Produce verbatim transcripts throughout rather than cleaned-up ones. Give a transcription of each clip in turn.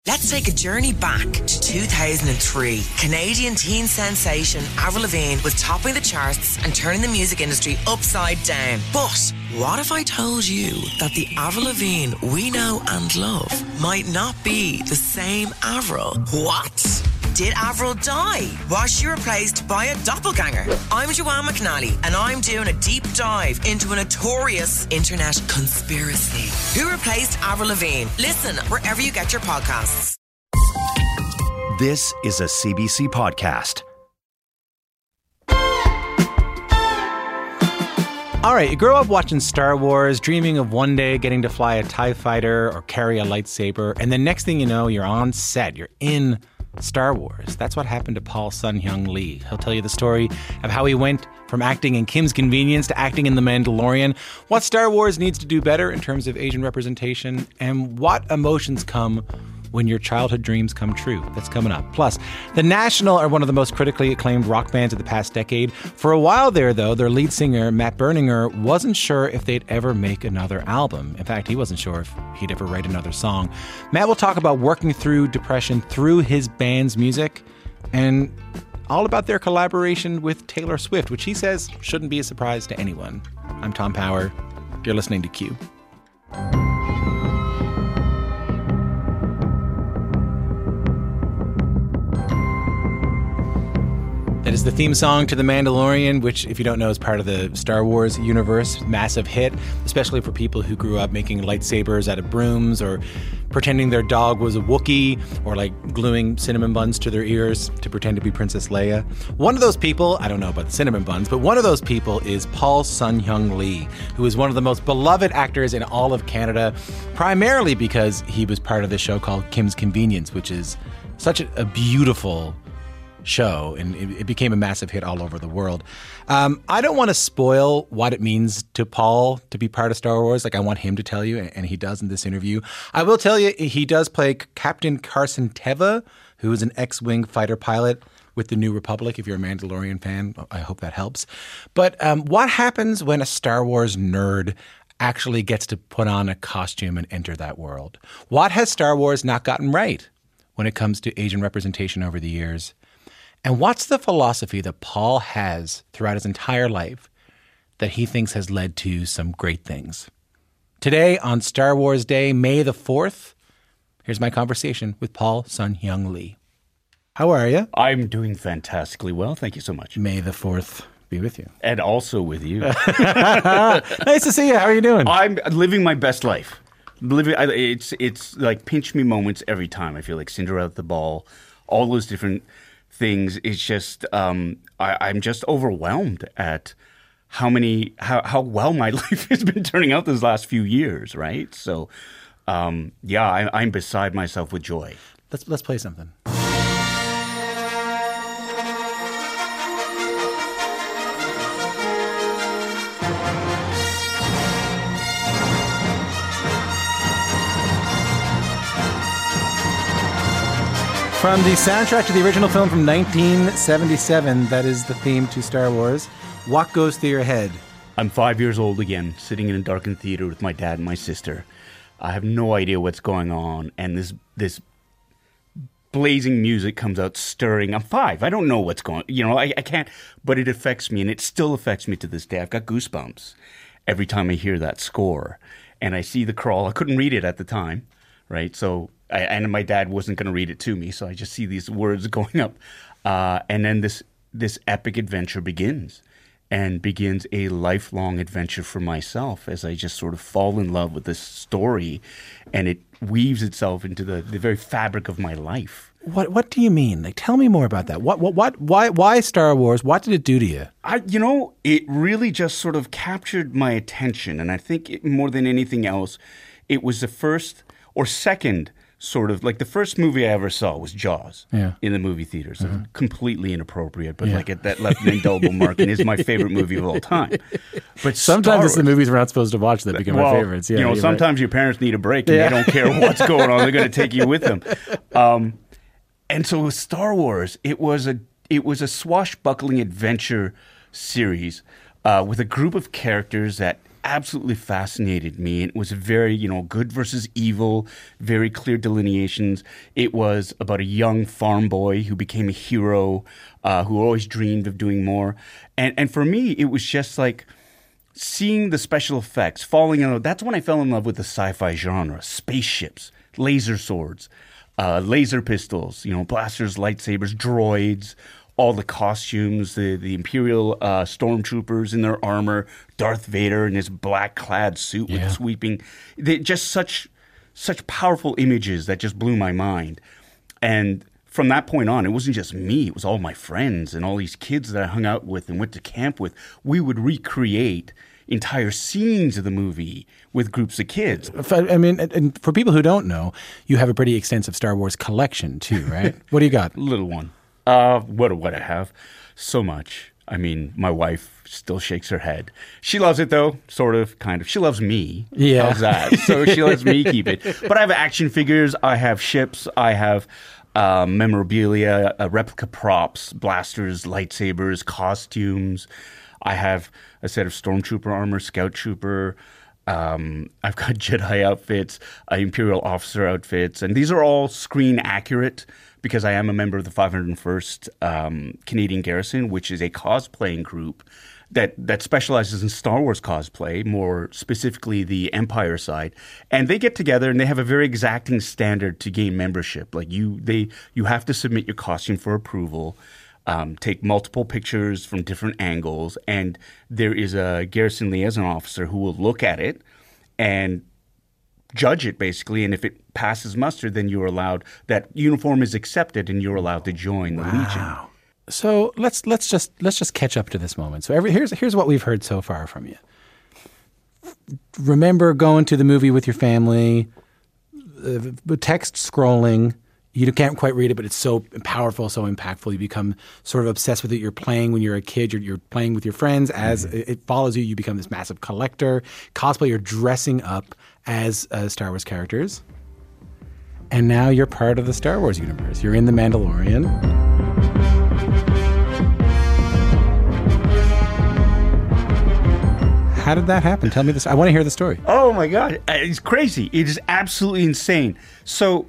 Let's take a journey back to two thousand three. Canadian teen sensation Avril Lavigne was topping the charts and turning the music industry upside down. But what if I told you that the Avril Lavigne we know and love might not be the same Avril? What? Did Avril die? Was she replaced by a doppelganger? I'm Joanne McNally, and I'm doing a deep dive into a notorious internet conspiracy. Who replaced Avril Lavigne? Listen wherever you get your podcasts. This is a C B C podcast. All right, you grow up watching Star Wars, dreaming of one day getting to fly a TIE fighter or carry a lightsaber, and then next thing you know, you're on set, you're in Star Wars. That's what happened to Paul Sun-Hyung Lee. He'll tell you the story of how he went from acting in Kim's Convenience to acting in The Mandalorian, what Star Wars needs to do better in terms of Asian representation, and what emotions come when your childhood dreams come true. That's coming up. Plus, The National are one of the most critically acclaimed rock bands of the past decade. For a while there, though, their lead singer, Matt Berninger, wasn't sure if they'd ever make another album. In fact, he wasn't sure if he'd ever write another song. Matt will talk about working through depression through his band's music and all about their collaboration with Taylor Swift, which he says shouldn't be a surprise to anyone. I'm Tom Power. You're listening to Q. That is the theme song to The Mandalorian, which, if you don't know, is part of the Star Wars universe. Massive hit, especially for people who grew up making lightsabers out of brooms or pretending their dog was a Wookiee or like gluing cinnamon buns to their ears to pretend to be Princess Leia. One of those people, I don't know about the cinnamon buns, but one of those people is Paul Sun-Hyung Lee, who is one of the most beloved actors in all of Canada, primarily because he was part of this show called Kim's Convenience, which is such a, a beautiful show, and it, it became a massive hit all over the world. Um, I don't want to spoil what it means to Paul to be part of Star Wars. Like, I want him to tell you, and he does in this interview. I will tell you, he does play Captain Carson Teva, who is an X-Wing fighter pilot with the New Republic. If you're a Mandalorian fan, I hope that helps. But um, what happens when a Star Wars nerd actually gets to put on a costume and enter that world? What has Star Wars not gotten right when it comes to Asian representation over the years? And what's the philosophy that Paul has throughout his entire life that he thinks has led to some great things? Today on Star Wars Day, May the fourth, here's my conversation with Paul Sun-Hyung Lee. How are you? I'm doing fantastically well. Thank you so much. May the fourth be with you. And also with you. Nice to see you. How are you doing? I'm living my best life. Living, it's, it's like pinch me moments every time. I feel like Cinderella at the ball, all those different things. It's just um, I, I'm just overwhelmed at how many how, how well my life has been turning out these last few years, right? So um, yeah, I, I'm beside myself with joy. Let's let's play something. From the soundtrack to the original film from nineteen seventy-seven, that is the theme to Star Wars. What goes through your head? I'm five years old again, sitting in a darkened theater with my dad and my sister. I have no idea what's going on, and this this blazing music comes out stirring. I'm five. I don't know what's going on. You know, I, I can't, but it affects me, and it still affects me to this day. I've got goosebumps every time I hear that score, and I see the crawl. I couldn't read it at the time, right? So... I, and my dad wasn't going to read it to me, so I just see these words going up. Uh, and then this this epic adventure begins, and begins a lifelong adventure for myself as I just sort of fall in love with this story, and it weaves itself into the, the very fabric of my life. What What do you mean? Like, tell me more about that. What What What Why Why Star Wars? What did it do to you? I, you know, it really just sort of captured my attention, and I think it, more than anything else, it was the first or second. Sort of like the first movie I ever saw was Jaws yeah. in the movie theaters. So mm-hmm. Completely inappropriate, but yeah. like it, that left an indelible mark and is my favorite movie of all time. But sometimes it's the movies we're not supposed to watch that become well, our favorites. Yeah, you know, sometimes right. your parents need a break and yeah. they don't care what's going on. They're going to take you with them. Um, and so with Star Wars, it was a it was a swashbuckling adventure series uh, with a group of characters that absolutely fascinated me. It was very, you know, good versus evil, very clear delineations. It was about a young farm boy who became a hero, uh, who always dreamed of doing more. And and for me, it was just like seeing the special effects, falling in love. That's when I fell in love with the sci-fi genre, spaceships, laser swords, uh, laser pistols, you know, blasters, lightsabers, droids, all the costumes, the, the Imperial uh, stormtroopers in their armor, Darth Vader in his black-clad suit Yeah. with sweeping, they, just such such powerful images that just blew my mind. And from that point on, it wasn't just me, it was all my friends and all these kids that I hung out with and went to camp with. We would recreate entire scenes of the movie with groups of kids. I mean, and for people who don't know, you have a pretty extensive Star Wars collection too, right? What do you got? Little one. Uh, what what I have? So much. I mean, my wife still shakes her head. She loves it though, sort of, kind of. She loves me. Yeah. How's that? So she lets me keep it. But I have action figures. I have ships. I have uh, memorabilia, uh, replica props, blasters, lightsabers, costumes. I have a set of stormtrooper armor, scout trooper. Um, I've got Jedi outfits, uh, Imperial officer outfits, and these are all screen accurate because I am a member of the five hundred first um, Canadian Garrison, which is a cosplaying group that that specializes in Star Wars cosplay, more specifically the Empire side. And they get together and they have a very exacting standard to gain membership. Like you, they you have to submit your costume for approval. Um, take multiple pictures from different angles, and there is a garrison liaison officer who will look at it and judge it, basically. And if it passes muster, then you're allowed, that uniform is accepted, and you're allowed to join the Legion. So let's let's just let's just catch up to this moment. So every, here's here's what we've heard so far from you. Remember going to the movie with your family, uh, text scrolling. You can't quite read it, but it's so powerful, so impactful. You become sort of obsessed with it. You're playing when you're a kid. You're, you're playing with your friends. As mm-hmm. it follows you, you become this massive collector. Cosplay, you're dressing up as uh, Star Wars characters. And now you're part of the Star Wars universe. You're in The Mandalorian. How did that happen? Tell me this. I want to hear the story. Oh, my God. It's crazy. It is absolutely insane. So...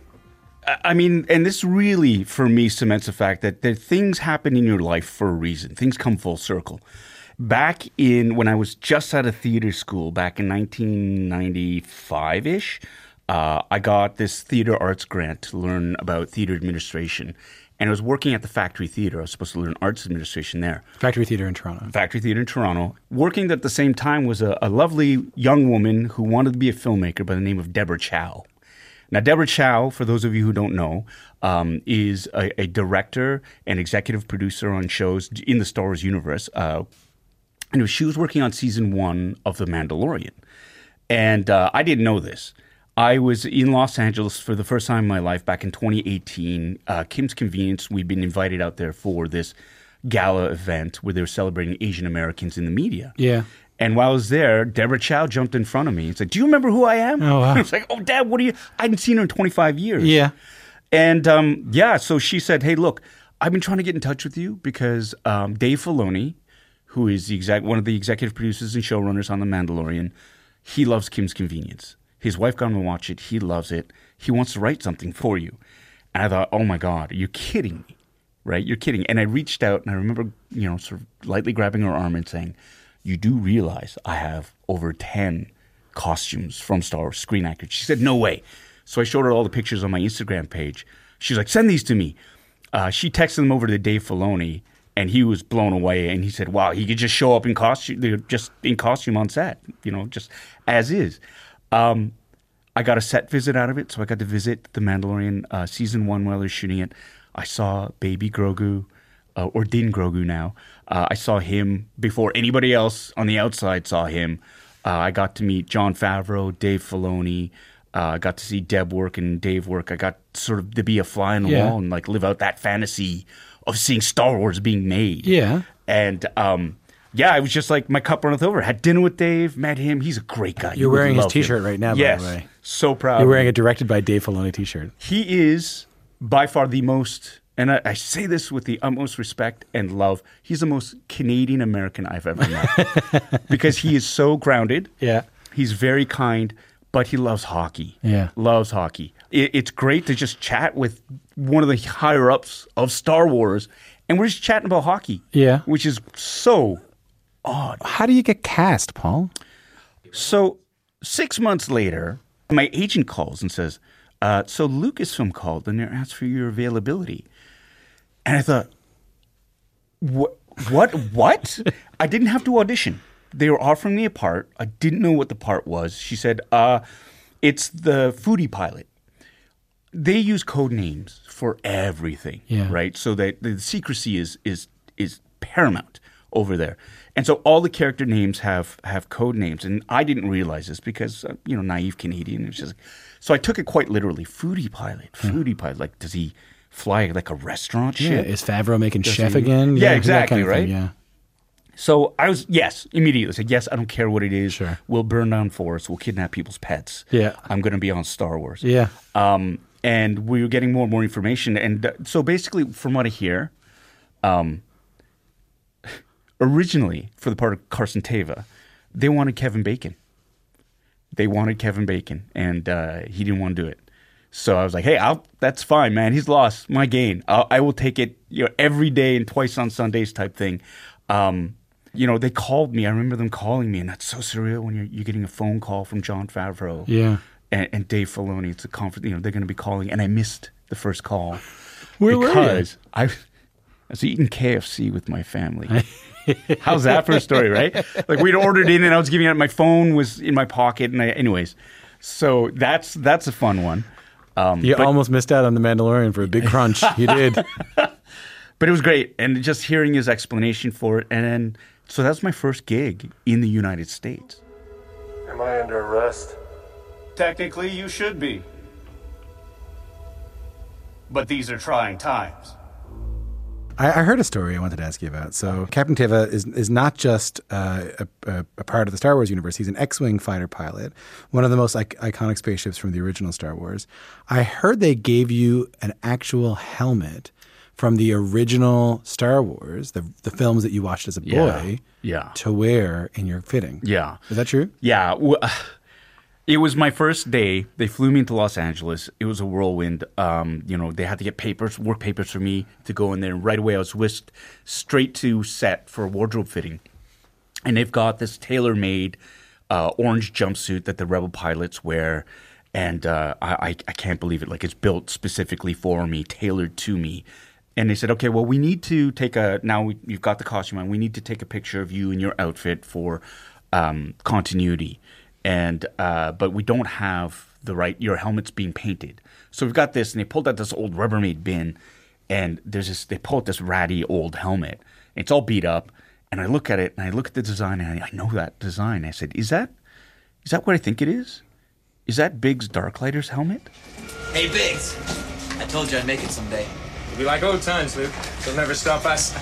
I mean, and this really, for me, cements the fact that, that things happen in your life for a reason. Things come full circle. Back in, when I was just out of theater school, back in nineteen ninety-five-ish, uh, I got this theater arts grant to learn about theater administration. And I was working at the Factory Theater. I was supposed to learn arts administration there. Factory Theater in Toronto. Factory Theater in Toronto. Working at the same time was a, a lovely young woman who wanted to be a filmmaker by the name of Deborah Chow. Now, Deborah Chow, for those of you who don't know, um, is a, a director and executive producer on shows in the Star Wars universe. Uh, and she was working on season one of The Mandalorian. And uh, I didn't know this. I was in Los Angeles for the first time in my life back in twenty eighteen. Uh, Kim's Convenience, we'd been invited out there for this gala event where they were celebrating Asian Americans in the media. Yeah. And while I was there, Deborah Chow jumped in front of me and said, "Do you remember who I am?" Oh, wow. I was like, "Oh, Dad, what are you?" I hadn't seen her in twenty-five years. Yeah. And um, yeah, so she said, "Hey, look, I've been trying to get in touch with you because um, Dave Filoni, who is the exact one of the executive producers and showrunners on The Mandalorian, he loves Kim's Convenience. His wife got him to watch it. He loves it. He wants to write something for you." And I thought, "Oh my God, are you kidding me? Right? You're kidding." And I reached out and I remember, you know, sort of lightly grabbing her arm and saying, "You do realize I have over ten costumes from Star Wars screen actors?" She said, "No way." So I showed her all the pictures on my Instagram page. She's like, "Send these to me." Uh, she texted them over to Dave Filoni, and he was blown away. And he said, "Wow, he could just show up in costume, they're just in costume on set, you know, just as is." Um, I got a set visit out of it, so I got to visit The Mandalorian uh, season one while they're shooting it. I saw Baby Grogu. Uh, or Din Grogu now. Uh, I saw him before anybody else on the outside saw him. Uh, I got to meet Jon Favreau, Dave Filoni. Uh, I got to see Deb work and Dave work. I got sort of to be a fly on the Yeah. wall and like live out that fantasy of seeing Star Wars being made. Yeah. And um, yeah, I was just like, my cup runneth over. Had dinner with Dave, met him. He's a great guy. You're You would wearing his love him. T-shirt right now, by yes. the way. So proud. You're wearing a directed by Dave Filoni T-shirt. He is by far the most and I, I say this with the utmost respect and love, he's the most Canadian American I've ever met. Because he is so grounded. Yeah. He's very kind, but he loves hockey. Yeah. Loves hockey. It, it's great to just chat with one of the higher-ups of Star Wars, and we're just chatting about hockey. Yeah. Which is so odd. How do you get cast, Paul? So six months later, my agent calls and says, uh, so Lucasfilm called and they asked for your availability. And I thought, what? What? What? I didn't have to audition. They were offering me a part. I didn't know what the part was. She said, uh, it's the foodie pilot. They use code names for everything, yeah. right? So that the secrecy is is is paramount over there. And so all the character names have have code names. And I didn't realize this because, uh, you know, naive Canadian. It was just, so I took it quite literally. Foodie pilot, foodie yeah. pilot. Like, does he fly like a restaurant yeah. ship? Is Favreau making does chef he, again? Yeah, yeah exactly, kind of right? Thing, yeah. So I was, yes, immediately. I said, yes, I don't care what it is. Sure. We'll burn down forests. We'll kidnap people's pets. Yeah. I'm going to be on Star Wars. Yeah. Um, and we were getting more and more information. And uh, so basically, from what I hear, um, originally, for the part of Carson Teva, they wanted Kevin Bacon. They wanted Kevin Bacon, and uh, he didn't want to do it. So I was like, hey, I'll, that's fine, man. He's lost. My gain. I'll, I will take it, you know, every day and twice on Sundays type thing. Um, you know, they called me. I remember them calling me, and that's so surreal when you're, you're getting a phone call from Jon Favreau yeah. and, and Dave Filoni. It's a conference. You know, they're going to be calling, and I missed the first call Where because I, I was eating K F C with my family. How's that for a story, right? Like, we'd ordered in, and I was giving it. My phone was in my pocket, and I, anyways, so that's that's a fun one. Um, you but, almost missed out on The Mandalorian for a big crunch. You did. But it was great. And just hearing his explanation for it. And then, so that was my first gig in the United States. Am I under arrest? Technically, you should be. But these are trying times. I, I heard a story I wanted to ask you about. So Captain Teva is is not just uh, a, a, a part of the Star Wars universe. He's an X-Wing fighter pilot, one of the most like, iconic spaceships from the original Star Wars. I heard they gave you an actual helmet from the original Star Wars, the the films that you watched as a boy, yeah. to wear in your fitting. Yeah. Is that true? Yeah. Well, it was my first day. They flew me into Los Angeles. It was a whirlwind. Um, you know, they had to get papers, work papers for me to go in there. And right away, I was whisked straight to set for wardrobe fitting. And they've got this tailor-made uh, orange jumpsuit that the Rebel pilots wear. And uh, I, I, I can't believe it. Like, it's built specifically for me, tailored to me. And they said, okay, well, we need to take a – now we, you've got the costume on. We need to take a picture of you in your outfit for um, continuity. And uh, but we don't have the right – your helmet's being painted. So we've got this, and they pulled out this old Rubbermaid bin, and there's this – they pulled out this ratty old helmet. And it's all beat up. And I look at it, and I look at the design, and I, I know that design. I said, is that is that what I think it is? Is that Biggs Darklighter's helmet? Hey, Biggs. I told you I'd make it someday. It'll be like old times, Luke. They'll never stop us.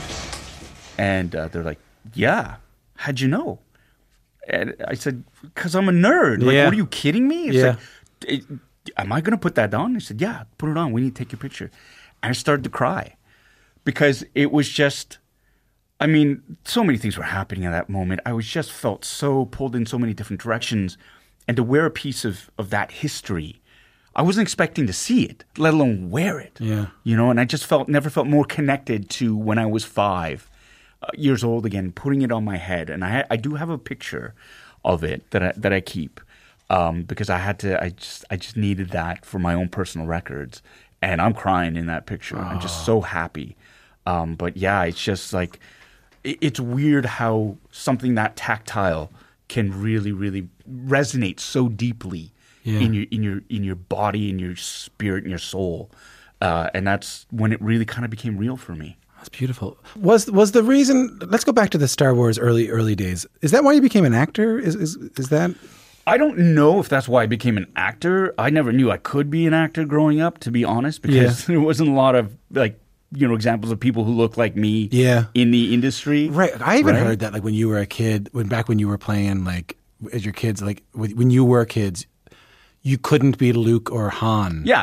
And uh, they're like, yeah, how'd you know? And I said, because I'm a nerd. Like, yeah. what are you kidding me? It's yeah. like, am I going to put that on? I said, yeah, put it on. We need to take your picture. And I started to cry because it was just, I mean, so many things were happening at that moment. I was just felt so pulled in so many different directions. And to wear a piece of, of that history, I wasn't expecting to see it, let alone wear it. Yeah. You know, and I just felt, never felt more connected to when I was five. Uh, years old again, putting it on my head, and I I do have a picture of it that I that I keep um, because I had to. I just I just needed that for my own personal records, and I'm crying in that picture. Oh. I'm just so happy. Um, but yeah, it's just like it, it's weird how something that tactile can really really resonate so deeply yeah. in your in your in your body, in your spirit, in your soul, uh, and that's when it really kind of became real for me. That's beautiful. Was was the reason? Let's go back to the Star Wars early early days. Is that why you became an actor? Is is is that? I don't know if that's why I became an actor. I never knew I could be an actor growing up, to be honest, because yeah. there wasn't a lot of like you know examples of people who look like me. Yeah. in the industry. Right. I even right? heard that like when you were a kid, when back when you were playing like as your kids, like when you were kids, you couldn't be Luke or Han. Yeah.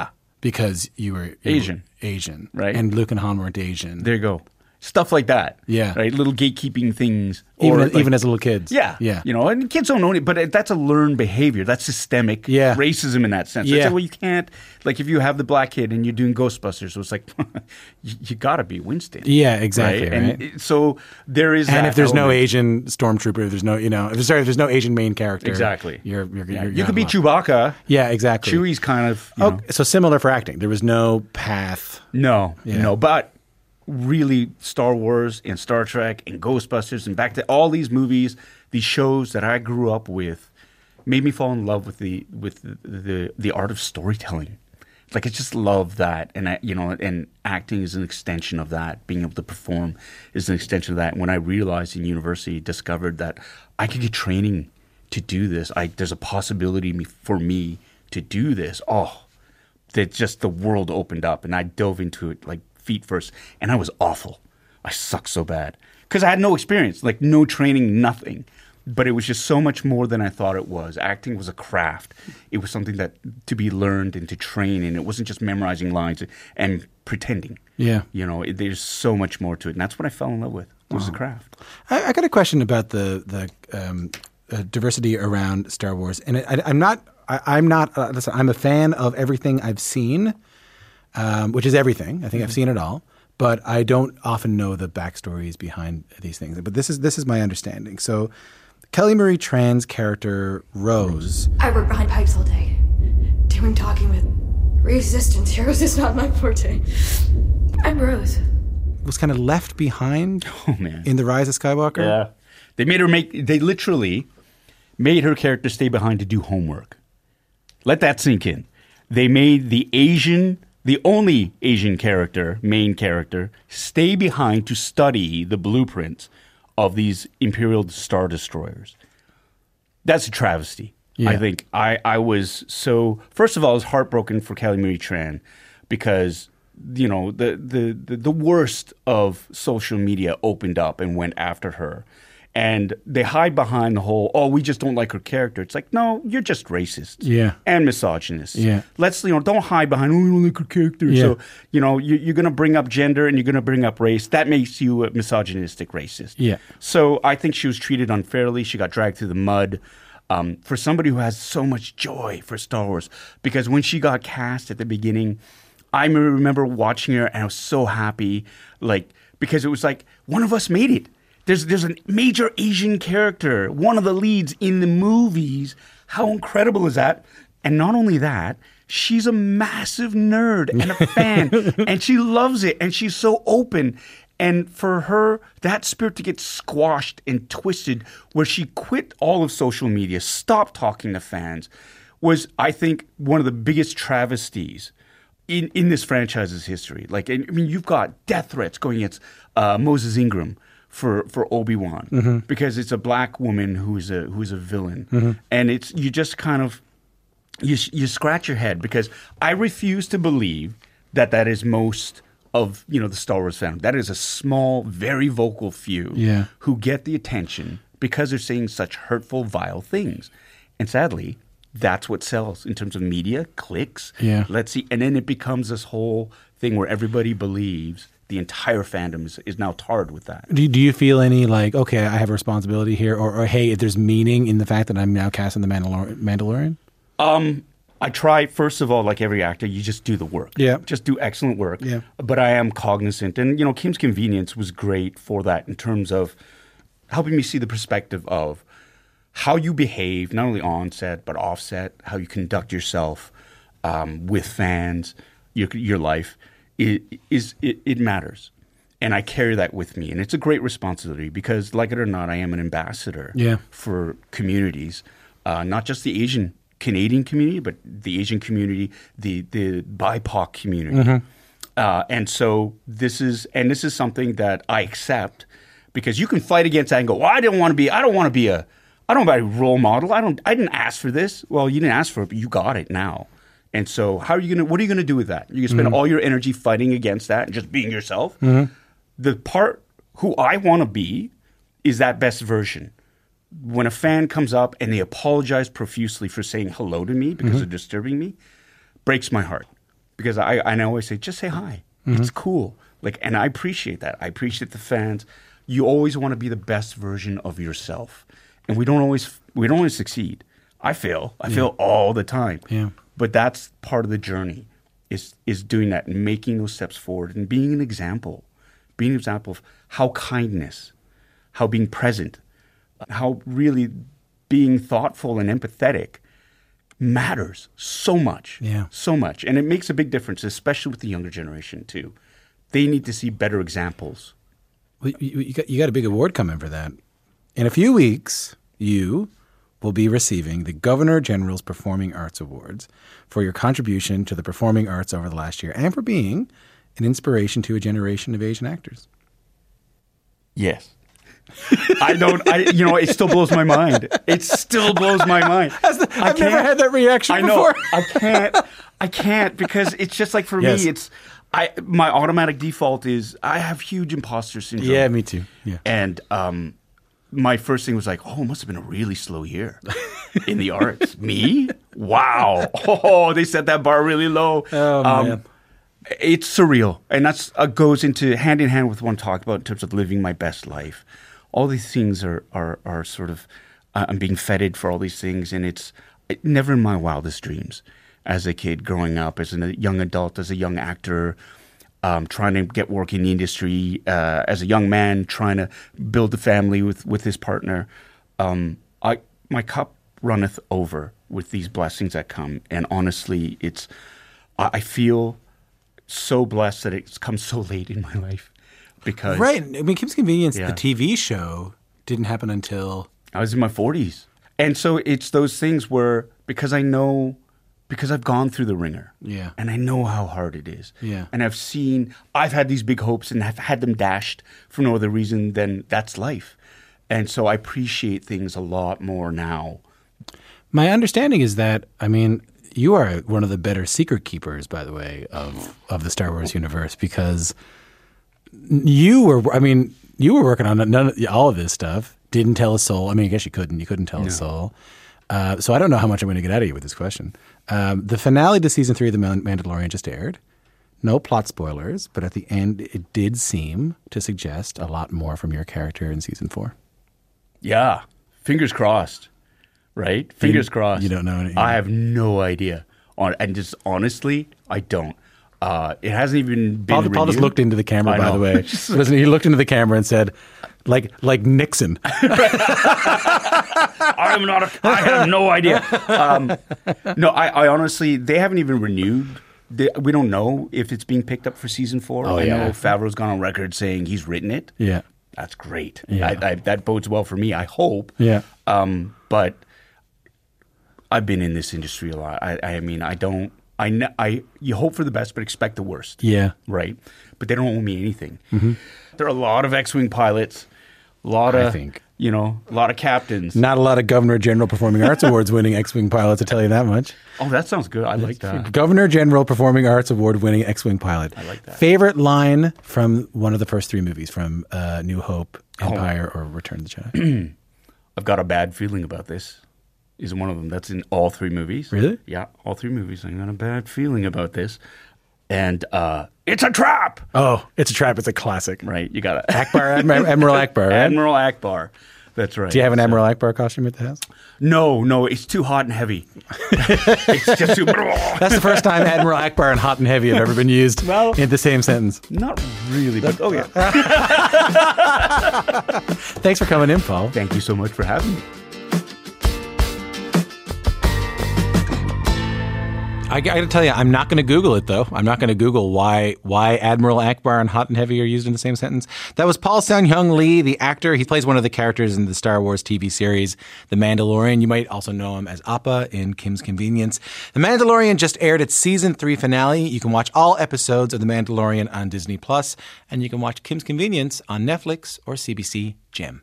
because you were you Asian. were Asian, Right. And Luke and Han weren't Asian. There you go. Stuff like that. Yeah. Right? Little gatekeeping things. even Or as, like- even as little kids. Yeah. yeah. You know, and kids don't know it, but it, that's a learned behavior. That's systemic Yeah. racism in that sense. Yeah. It's like, well, you can't, like if you have the black kid and you're doing Ghostbusters, so it's like, you, you got to be Winston. Yeah, exactly, And right? it- so there is And that if there's no element. Asian stormtrooper, if there's no, you know, if, sorry, if there's no Asian main character, Exactly. You're, you're, Yeah. you're You you're could be out of luck. Chewbacca. Yeah, exactly. Chewie's kind of, you Oh, know. so similar for acting. There was no path. No, Yeah. no, but really Star Wars and Star Trek and Ghostbusters and back to all these movies, these shows that I grew up with made me fall in love with the with the the, the art of storytelling. Like I just love that, and I, you know, and acting is an extension of that. Being able to perform is an extension of that. And when I realized in university, discovered that I could get training to do this. I there's a possibility me, for me to do this. Oh, that just the world opened up, and I dove into it like feet first, and I was awful. I sucked so bad because I had no experience, like no training, nothing. But it was just so much more than I thought it was. Acting was a craft. It was something that to be learned and to train, and it wasn't just memorizing lines and pretending. Yeah. You know, it, there's so much more to it, and that's what I fell in love with. Was the craft. I, I got a question about the the um, uh, diversity around Star Wars, and I, I'm not. I, I'm not. Uh, listen, I'm a fan of everything I've seen, um, which is everything. I think I've seen it all, but I don't often know the backstories behind these things. But this is this is my understanding. So, Kelly Marie Tran's character Rose. I work behind pipes all day, doing talking with resistance heroes is not my forte. I'm Rose. Was kind of left behind Oh man. in The Rise of Skywalker. Yeah. They made her make, they literally made her character stay behind to do homework. Let that sink in. They made the Asian, the only Asian character, main character, stay behind to study the blueprints of these Imperial Star Destroyers. That's a travesty. Yeah. I think I, I was so, first of all, I was heartbroken for Kelly Marie Tran because you know, the, the, the, the worst of social media opened up and went after her. And they hide behind the whole, oh, we just don't like her character. It's like, no, you're just racist. Yeah. And misogynist. Yeah. Let's, you know, don't hide behind, oh, we don't like her character. Yeah. So, you know, you, you're going to bring up gender and you're going to bring up race. That makes you a misogynistic racist. Yeah. So I think she was treated unfairly. She got dragged through the mud. Um, for somebody who has so much joy for Star Wars, because when she got cast at the beginning, I remember watching her and I was so happy, like, because it was like, one of us made it. There's there's a major Asian character, one of the leads in the movies. How incredible is that? And not only that, she's a massive nerd and a fan, and she loves it, and she's so open. And for her, that spirit to get squashed and twisted, where she quit all of social media, stopped talking to fans, was, I think, one of the biggest travesties in, in this franchise's history. Like, I mean, you've got death threats going against uh, Moses Ingram for, for Obi-Wan Mm-hmm. because it's a black woman who's a who's a villain, Mm-hmm. and it's you just kind of you you scratch your head because I refuse to believe that that is most of you know the Star Wars fandom. That is a small, very vocal few Yeah. who get the attention because they're saying such hurtful, vile things, and sadly, that's what sells in terms of media clicks. Yeah. Let's see, and then it becomes this whole thing where everybody believes the entire fandom is, is now tarred with that. Do, do you feel any like, okay, I have a responsibility here, or, or hey, if there's meaning in the fact that I'm now casting the Mandalor- Mandalorian? Um, I try, first of all, like every actor, you just do the work. Yeah. Just do excellent work. Yeah. But I am cognizant. And, you know, Kim's Convenience was great for that in terms of helping me see the perspective of how you behave, not only on set, but off set, how you conduct yourself um, with fans, your, your life. It, is, it, it matters. And I carry that with me. And it's a great responsibility because, like it or not, I am an ambassador Yeah. for communities, uh, not just the Asian Canadian community, but the Asian community, the the B I P O C community. Mm-hmm. Uh, and so this is, and this is something that I accept because you can fight against that and go, well, I don't want to be, I don't want to be a, I don't want to be a role model. I don't, I didn't ask for this. Well, you didn't ask for it, but you got it now. And so how are you going to, what are you going to do with that? You're going to spend Mm-hmm. all your energy fighting against that and just being yourself. Mm-hmm. The part who I want to be is that best version. When a fan comes up and they apologize profusely for saying hello to me because Mm-hmm. they're disturbing me, breaks my heart. because I, I always say, just say hi. Mm-hmm. It's cool. Like, and I appreciate that. I appreciate the fans. You always want to be the best version of yourself. And we don't always, we don't always succeed. I fail. I yeah. fail all the time. Yeah. But that's part of the journey is, is doing that and making those steps forward and being an example, being an example of how kindness, how being present, how really being thoughtful and empathetic matters so much, yeah. so much. And it makes a big difference, especially with the younger generation too. They need to see better examples. Well, you, you, got, you got a big award coming for that. In a few weeks, you will be receiving the Governor General's Performing Arts Awards for your contribution to the performing arts over the last year and for being an inspiration to a generation of Asian actors. Yes. I don't, I, you know, it still blows my mind. It still blows my mind. The, I've never had that reaction I before. know. I can't, I can't because it's just like for yes. me, it's, I, my automatic default is I have huge imposter syndrome. Yeah, me too. Yeah. And, um, my first thing was like, oh, it must have been a really slow year in the arts. Me? Wow. Oh, they set that bar really low. Oh, um, man. It's surreal. And that's uh, goes into hand in hand with what I talked about in terms of living my best life. All these things are are, are sort of, uh, I'm being feted for all these things. And it's it, never in my wildest dreams as a kid growing up, as a young adult, as a young actor, Um, trying to get work in the industry uh, as a young man, trying to build a family with, with his partner. Um, I my cup runneth over with these blessings that come, and honestly, it's I, I feel so blessed that it's come so late in my life because right. I mean, Kim's Convenience, yeah. the T V show, didn't happen until I was in my forties, and so it's those things where because I know. Because I've gone through the ringer. Yeah. And I know how hard it is. Yeah. And I've seen, I've had these big hopes and I've had them dashed for no other reason than that's life. And so I appreciate things a lot more now. My understanding is that, I mean, you are one of the better secret keepers, by the way, of, of the Star Wars universe because you were, I mean, you were working on none of, all of this stuff, didn't tell a soul. I mean, I guess you couldn't. You couldn't tell no. a soul. Uh, so I don't know how much I'm going to get out of you with this question. Um, the finale to season three of The Mandalorian just aired. No plot spoilers, but at the end, it did seem to suggest a lot more from your character in season four. Yeah. Fingers crossed. Right? Fingers you, crossed. You don't know anything. I have no idea. On, and just honestly, I don't. Uh, it hasn't even been Paul, Paul just looked into the camera, I by know. the way. Listen, he looked into the camera and said, like like Nixon. I'm not a, I have no idea. Um, no, I, I honestly, they haven't even renewed. They, we don't know if it's being picked up for season four. Oh, I yeah. know Favreau's gone on record saying he's written it. Yeah. That's great. Yeah. I, I, that bodes well for me, I hope. Yeah. Um, but I've been in this industry a lot. I, I mean, I don't, I, I, you hope for the best, but expect the worst. Yeah. Right? But they don't owe me anything. Mm-hmm. There are a lot of X-Wing pilots, a lot of, I think. you know, a lot of captains. Not a lot of Governor General Performing Arts Awards winning X-Wing pilots, I tell you that much. Oh, that sounds good. I like that. Governor General Performing Arts Award winning X-Wing pilot. I like that. Favorite line from one of the first three movies, from uh, New Hope, Empire, oh. or Return of the Jedi? I've got a bad feeling about this. Is one of them. That's in all three movies. Really? Yeah, all three movies. I got a bad feeling about this. And uh, it's a trap! Oh, it's a trap. It's a classic. Right, you got it. Akbar, Admiral Akbar, right? Admiral Akbar. That's right. Do you have an so, Admiral Akbar costume at the house? No, no, it's too hot and heavy. It's just too... That's the first time Admiral Akbar and hot and heavy have ever been used well, in the same sentence. Not really, but oh yeah. Thanks for coming in, Paul. Thank you so much for having me. I got to tell you, I'm not going to Google it, though. I'm not going to Google why why Admiral Akbar and Hot and Heavy are used in the same sentence. That was Paul Sun-Hyung Lee, the actor. He plays one of the characters in the Star Wars T V series, The Mandalorian. You might also know him as Appa in Kim's Convenience. The Mandalorian just aired its season three finale. You can watch all episodes of The Mandalorian on Disney Plus, and you can watch Kim's Convenience on Netflix or C B C Gem.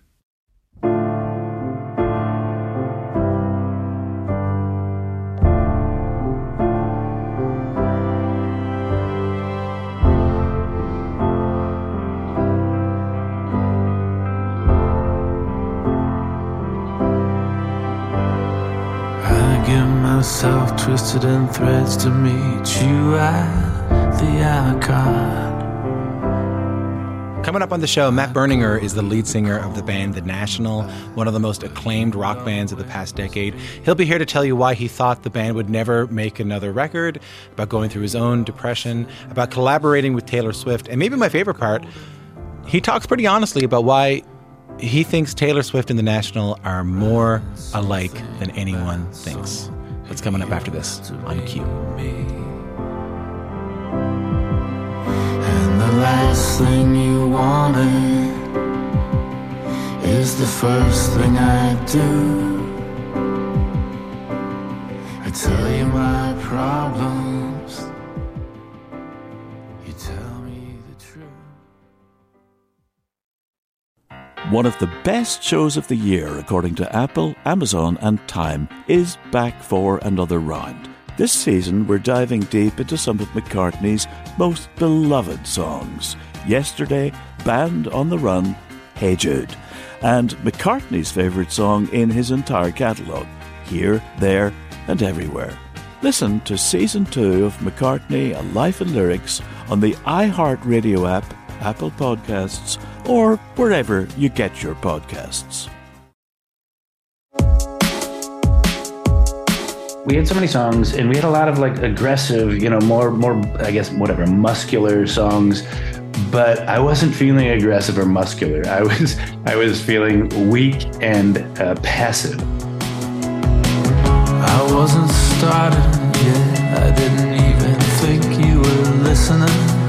Myself twisted in threads to meet you at the anaconda. Coming up on the show, Matt Berninger is the lead singer of the band The National, one of the most acclaimed rock bands of the past decade. He'll be here to tell you why he thought the band would never make another record, about going through his own depression, about collaborating with Taylor Swift, and maybe my favorite part, he talks pretty honestly about why he thinks Taylor Swift and The National are more alike than anyone thinks. That's coming up after this on Q. And the last thing you wanted is the first thing I do. I tell you my problems, you tell me the truth. One of the best shows of the year, according to Apple, Amazon and Time, is back for another round. This season, we're diving deep into some of McCartney's most beloved songs. Yesterday, Band on the Run, Hey Jude. And McCartney's favourite song in his entire catalogue, Here, There and Everywhere. Listen to Season two of McCartney, A Life in Lyrics on the iHeartRadio app, Apple Podcasts, or wherever you get your podcasts. We had so many songs, and we had a lot of like aggressive, you know, more, more, I guess, whatever, muscular songs. But I wasn't feeling aggressive or muscular. I was, I was feeling weak and uh, passive. I wasn't started yet. I didn't even think you were listening.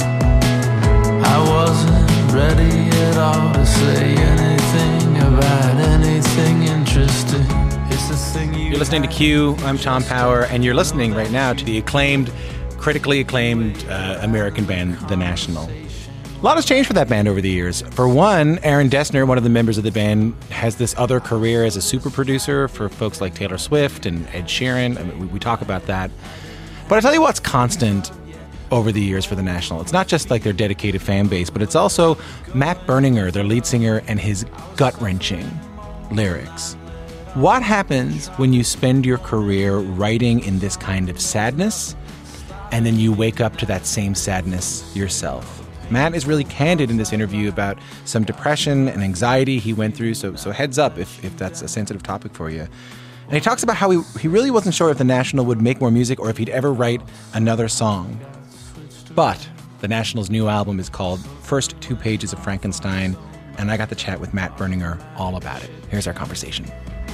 I wasn't ready at all to say anything about anything interesting. It's the thing you You're listening to Q. I'm Tom Power, and you're listening right now to the acclaimed, critically acclaimed uh, American band, The National. A lot has changed for that band over the years. For one, Aaron Dessner, one of the members of the band, has this other career as a super producer for folks like Taylor Swift and Ed Sheeran. I mean, we, we talk about that. But I tell you what's constant over the years for The National. It's not just like their dedicated fan base, but it's also Matt Berninger, their lead singer, and his gut-wrenching lyrics. What happens when you spend your career writing in this kind of sadness, and then you wake up to that same sadness yourself? Matt is really candid in this interview about some depression and anxiety he went through, so so heads up if, if that's a sensitive topic for you. And he talks about how he, he really wasn't sure if The National would make more music or if he'd ever write another song. But The National's new album is called First Two Pages of Frankenstein, and I got to chat with Matt Berninger all about it. Here's our conversation.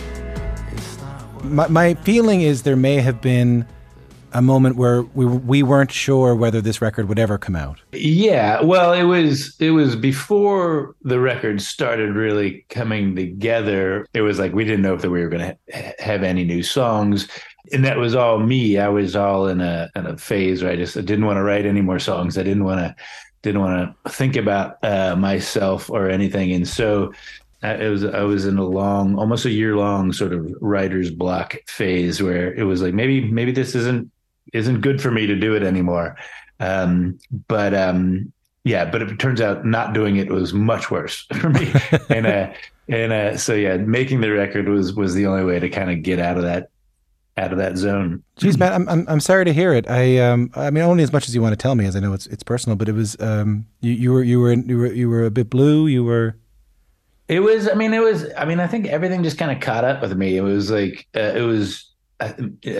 My, my feeling is there may have been a moment where we we weren't sure whether this record would ever come out. Yeah, well, it was it was before the record started really coming together. It was like we didn't know if we were going to ha- have any new songs, and that was all me. I was all in a in a phase where I just I didn't want to write any more songs. I didn't want to didn't want to think about uh, myself or anything, and so. It was I was in a long, almost a year long sort of writer's block phase where it was like maybe maybe this isn't isn't good for me to do it anymore. Um, but um, yeah, but it turns out not doing it was much worse for me. and uh, and uh, so yeah, making the record was was the only way to kind of get out of that out of that zone. Geez, Matt, I'm I'm I'm sorry to hear it. I um I mean only as much as you want to tell me, as I know it's it's personal. But it was um you, you were you were you were you were a bit blue. You were. It was, I mean, it was, I mean, I think everything just kind of caught up with me. It was like, uh, it was, uh,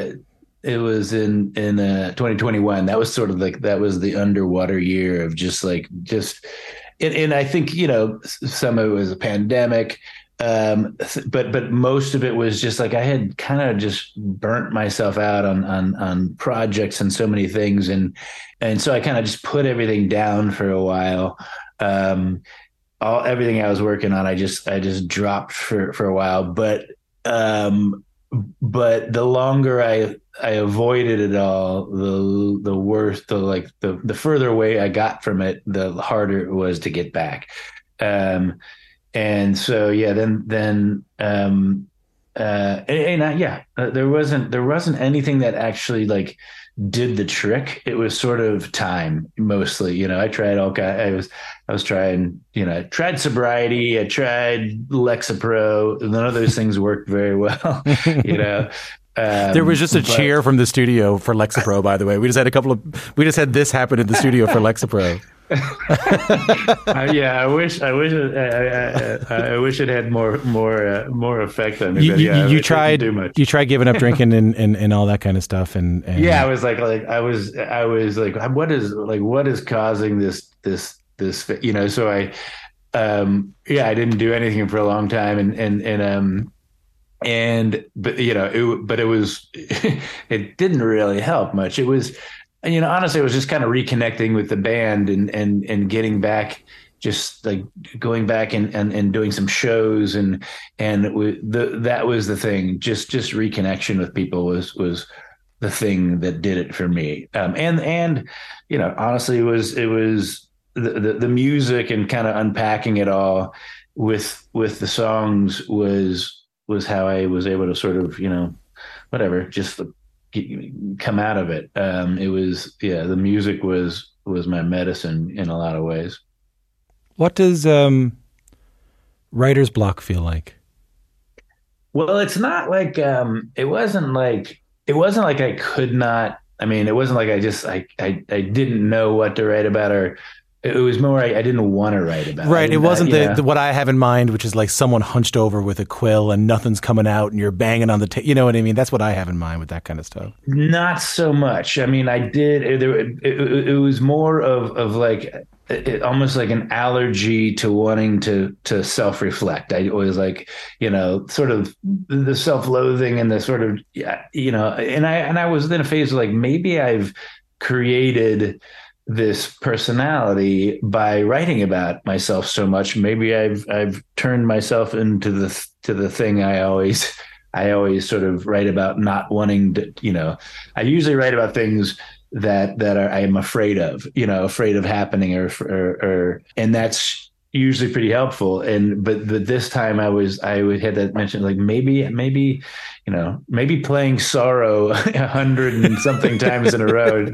it was in, in uh, twenty twenty-one. That was sort of like, that was the underwater year of just like, just, and, and I think, you know, some of it was a pandemic, um, but, but most of it was just like, I had kind of just burnt myself out on, on, on projects and so many things. And, and so I kind of just put everything down for a while. Um, All everything I was working on, I just I just dropped for, for a while. But um, but the longer I I avoided it all, the the worse, the like the the further away I got from it, the harder it was to get back. Um, and so yeah, then then um, uh, and, and I, yeah, uh, there wasn't there wasn't anything that actually like did the trick. It was sort of time mostly, you know. I tried all kind. I was, I was trying, you know, I tried sobriety. I tried Lexapro. None of those things worked very well, you know. Um, there was just a but, cheer from the studio for Lexapro, by the way. We just had a couple of, we just had this happen in the studio for Lexapro. uh, yeah, I wish, I wish, it, I, I, I wish it had more, more, uh, more effect on me. You, but yeah, you, you it tried, didn't do much. you tried giving up drinking and, and, and all that kind of stuff, and, and yeah, I was like, like I was, I was like, what is, like, what is causing this, this, this, you know? So I, um, yeah, I didn't do anything for a long time, and and and um, and but you know, it, but it was, it didn't really help much. It was. And, you know, honestly, it was just kind of reconnecting with the band and and and getting back, just like going back and and, and doing some shows and and the that was the thing. Just just reconnection with people was was the thing that did it for me. Um, and and you know, honestly, it was it was the the, the music and kind of unpacking it all with with the songs was was how I was able to sort of, you know, whatever, just come out of it. Um, it was, yeah, the music was, was my medicine in a lot of ways. What does um, writer's block feel like? Well, it's not like, um, it wasn't like, it wasn't like I could not, I mean, it wasn't like I just, I, I, I didn't know what to write about, or it was more, I, I didn't want to write about. Right. It wasn't uh, the, the what I have in mind, which is like someone hunched over with a quill and nothing's coming out and you're banging on the table. You know what I mean? That's what I have in mind with that kind of stuff. Not so much. I mean, I did. It, it, it, it was more of of like it, almost like an allergy to wanting to to self reflect. I was like, you know, sort of the self loathing and the sort of, you know, and I and I was in a phase of like, maybe I've created this personality by writing about myself so much. Maybe I've I've turned myself into the to the thing I always I always sort of write about, not wanting to, you know, I usually write about things that that are I am afraid of, you know, afraid of happening, or or, or and that's usually pretty helpful. And but but this time I was I had that mention, like maybe maybe you know, maybe playing Sorrow a hundred and something times in a row.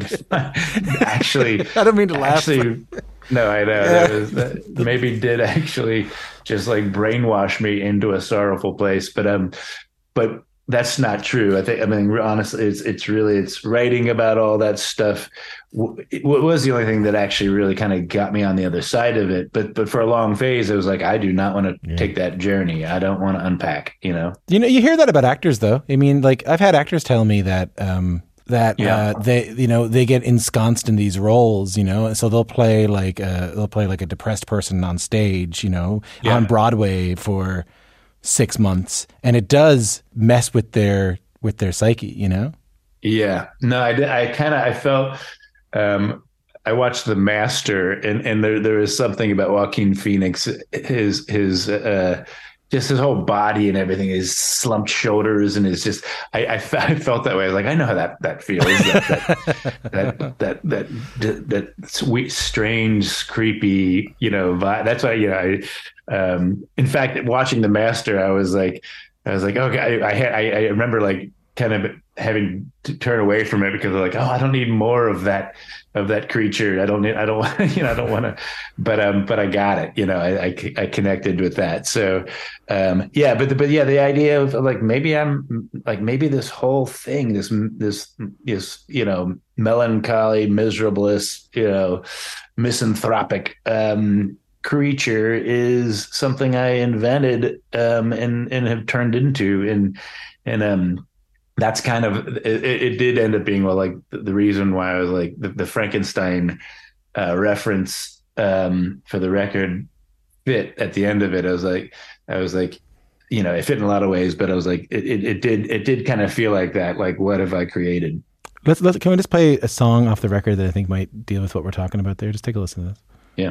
Actually, I don't mean to laugh. Actually, no, I know. Yeah. That was, that maybe did actually just like brainwash me into a sorrowful place. But um, but that's not true. I think. I mean, honestly, it's it's really it's writing about all that stuff. What was the only thing that actually really kind of got me on the other side of it. But but for a long phase, it was like, I do not want to yeah. take that journey. I don't want to unpack, you know? You know, you hear that about actors, though. I mean, like, I've had actors tell me that um, that yeah. uh, they, you know, they get ensconced in these roles, you know, so they'll play like a, they'll play like a depressed person on stage, you know, yeah. on Broadway for six months, and it does mess with their with their psyche, you know? Yeah. No, I did. I kind of I felt. Um, I watched The Master, and, and there there is something about Joaquin Phoenix, his his uh, just his whole body and everything, his slumped shoulders, and his just I, I, I felt that way. I was like, I know how that that feels. that, that, that that that that that sweet, strange, creepy, you know, vibe. That's why, you know, I um, in fact, watching The Master, I was like, I was like, okay, I I, had, I, I remember like kind of having to turn away from it because I'm like, oh, I don't need more of that, of that creature. I don't need, I don't want, you know, I don't want to, but, um, but I got it, you know, I, I, I connected with that. So, um, yeah, but, the, but yeah, the idea of like, maybe I'm like, maybe this whole thing, this, this, this, you know, melancholy, miserablest, you know, misanthropic, um, creature is something I invented, um, and, and have turned into, and, and, um, that's kind of it, it did end up being, well, like the, the reason why I was like the, the Frankenstein uh, reference um, for the record fit at the end of it. I was like, I was like, you know, it fit in a lot of ways, but I was like, it, it, it did, it did kind of feel like that. Like, what have I created? Let's, let's, can we just play a song off the record that I think might deal with what we're talking about there? Just take a listen to this. Yeah.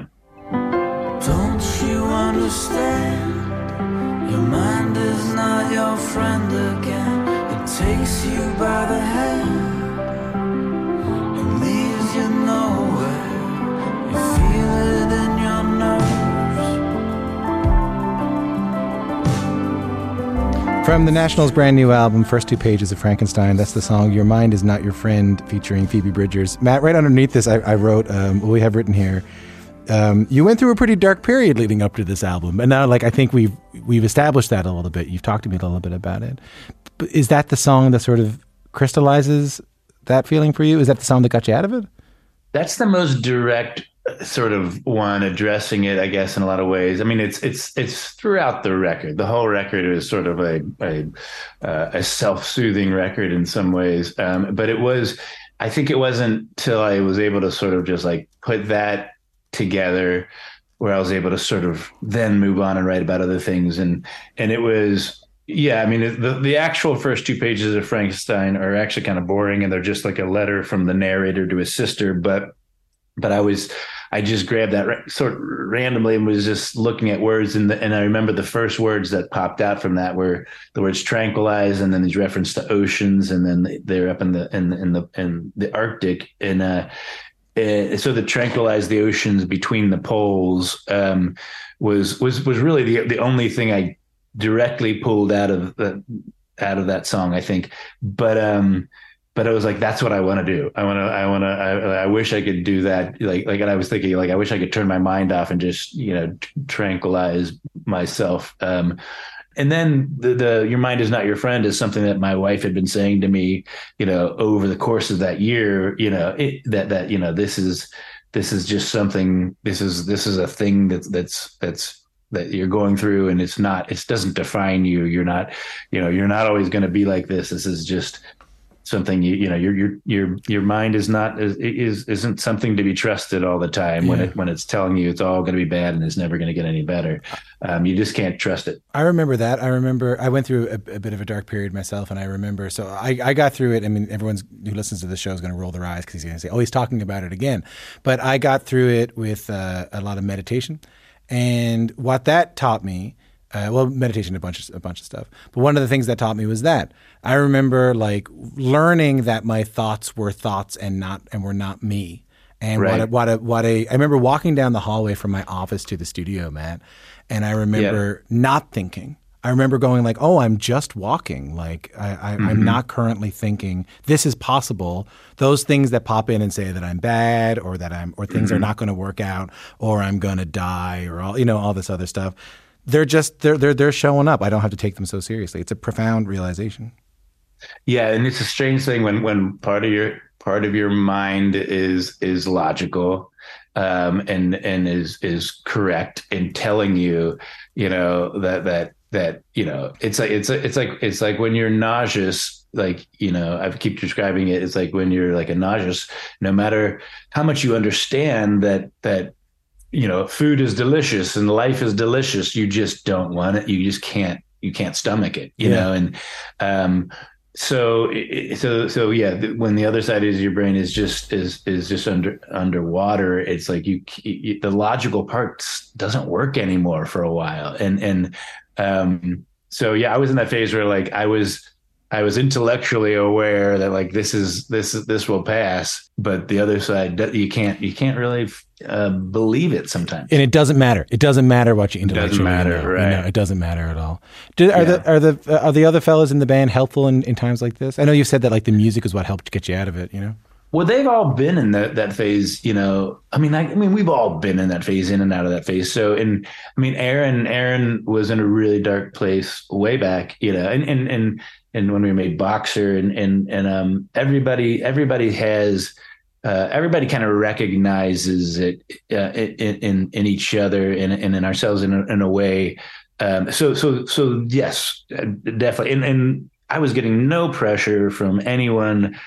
Don't you understand? Your mind is not your friend again. Takes you by the hand and leaves you nowhere. You feel it in your nerves. From the Nationals' brand new album, First Two Pages of Frankenstein, that's the song Your Mind Is Not Your Friend, featuring Phoebe Bridgers. Matt, right underneath this, I, I wrote, um, what we have written here, Um, you went through a pretty dark period leading up to this album, and now, like, I think we've we've established that a little bit. You've talked to me a little bit about it, is that the song that sort of crystallizes that feeling for you? Is that the song that got you out of it? That's the most direct sort of one, addressing it, I guess, in a lot of ways. I mean, it's it's it's throughout the record. The whole record is sort of a a, uh, a self-soothing record in some ways. Um, but it was, I think it wasn't till I was able to sort of just like put that together where I was able to sort of then move on and write about other things. And and it was, yeah, I mean, the, the actual first two pages of Frankenstein are actually kind of boring, and they're just like a letter from the narrator to his sister. But but I was, I just grabbed that ra- sort of randomly and was just looking at words. And, the, and I remember the first words that popped out from that were the words tranquilize, and then these reference to oceans. And then they're up in the, in, in the, in the Arctic. And, uh, Uh, so the tranquilize the oceans between the poles um, was was was really the the only thing I directly pulled out of the, out of that song, I think. But um, but I was like, that's what I want to do. I want to I want to I, I wish I could do that. Like like and I was thinking, like, I wish I could turn my mind off and just, you know, t- tranquilize myself. Um, And then the, the your mind is not your friend is something that my wife had been saying to me, you know, over the course of that year, you know, it, that that, you know, this is this is just something. This is this is a thing that that's that's that you're going through, and it's not it doesn't define you. You're not, you know, you're not always going to be like this. This is just something you you know your your your your mind is not is, is isn't something to be trusted all the time. Yeah. when it when it's telling you it's all going to be bad and it's never going to get any better. Um, you just can't trust it. I remember that. I remember I went through a, a bit of a dark period myself, and I remember so I, I got through it. I mean, everyone's who listens to the show is going to roll their eyes because he's going to say, "Oh, he's talking about it again." But I got through it with uh, a lot of meditation, and what that taught me. Uh, well, meditation, a bunch of a bunch of stuff. But one of the things that taught me was that I remember like learning that my thoughts were thoughts and not and were not me. And right. what a, what a, what a I remember walking down the hallway from my office to the studio, Matt, and I remember yeah. not thinking. I remember going like, "Oh, I'm just walking. Like I, I, mm-hmm. I'm not currently thinking. This is possible." Those things that pop in and say that I'm bad, or that I'm, or things mm-hmm. are not going to work out, or I'm going to die, or all you know, all this other stuff. They're just they're they're they're showing up. I don't have to take them so seriously. It's a profound realization. Yeah, and it's a strange thing when when part of your part of your mind is is logical, um, and and is is correct in telling you, you know, that that that you know, it's like it's it's like it's like when you're nauseous. Like, you know, I keep describing it. It's like when you're like a nauseous. No matter how much you understand that that. You know, food is delicious and life is delicious. You just don't want it. You just can't, you can't stomach it, you yeah. know? And, um, so, so, so yeah, when the other side is your brain is just, is, is just under, underwater. It's like you, you the logical part doesn't work anymore for a while. And, and, um, so yeah, I was in that phase where like, I was, I was intellectually aware that like, this is, this is, this will pass, but the other side, you can't, you can't really uh, believe it sometimes. And it doesn't matter. It doesn't matter what you intellectually know. It doesn't matter, know. right? You know, it doesn't matter at all. Do, are yeah. the, are the, uh, are the other fellas in the band helpful in, in times like this? I know you've said that like the music is what helped get you out of it, you know? Well, they've all been in that, that phase, you know, I mean, I, I mean, we've all been in that phase, in and out of that phase. So, and I mean, Aaron, Aaron was in a really dark place way back, you know, and, and, and, and when we made Boxer and, and, and, um, everybody, everybody has, uh, everybody kind of recognizes it, uh, in, in, in each other and, and in ourselves in a, in a way. Um, so, so, so yes, definitely. And, and I was getting no pressure from anyone